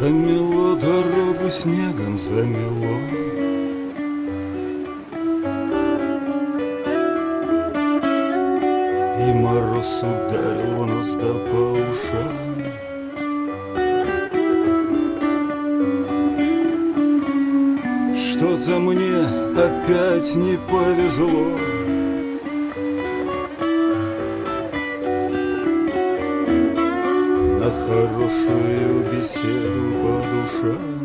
Замело дорогу, снегом замело. И мороз ударил в нос да по ушам. Что-то мне опять не повезло. На хорошую беседу по душам.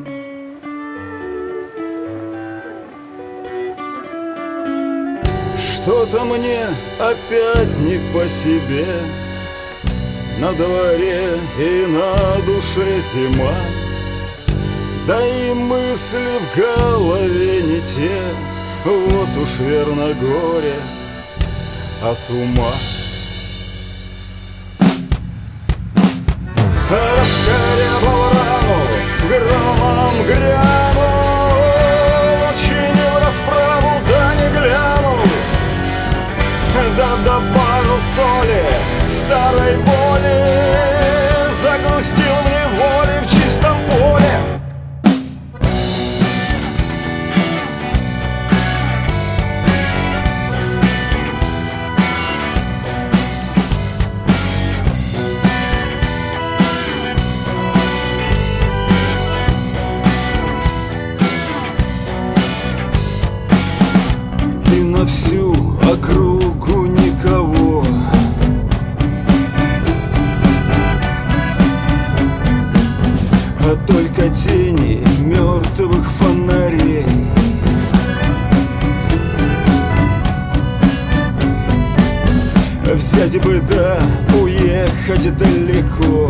Что-то мне опять не по себе. На дворе и на душе зима. Да и мысли в голове не те. Вот уж верно горе от ума. Раскорябал рану, громом грянул, учинил расправу, да не глянул. Да добавил соли старой боли, загрустил в неволе в чистом поле. На всю округу никого. А только тени мертвых фонарей. Взять бы да уехать далеко.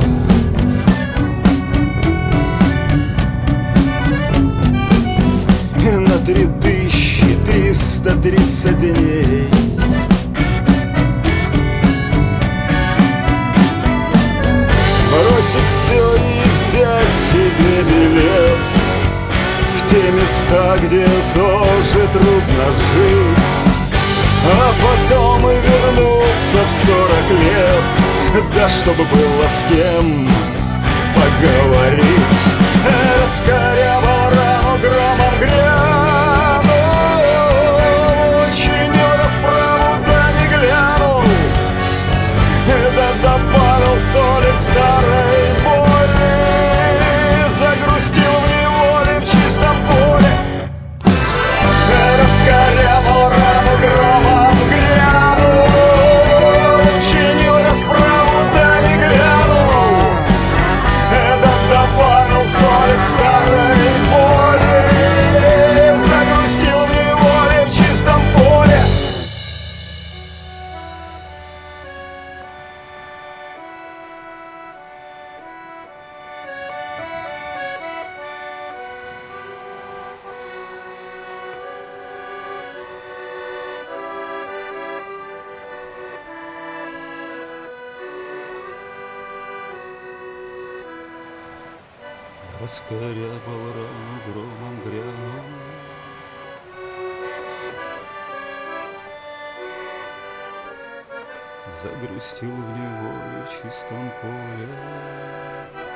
На 3330 дней. Бросить все и взять себе билет в те места, где тоже трудно жить, а потом и вернуться в 40 лет, да чтобы было с кем поговорить. Раскорябал рану, громом грянул, учинил расправу, да не глянул. Да добавил соли к старой боли, загрустил в неволе в чистом поле. Раскорябал рану, громом грянул, учинил расправу, да не глянул. Да добавил соли к старой боли, загрустил в неволе в чистом поле. Раскорябал рану, громом грянул, загрустил в неволе в чистом поле.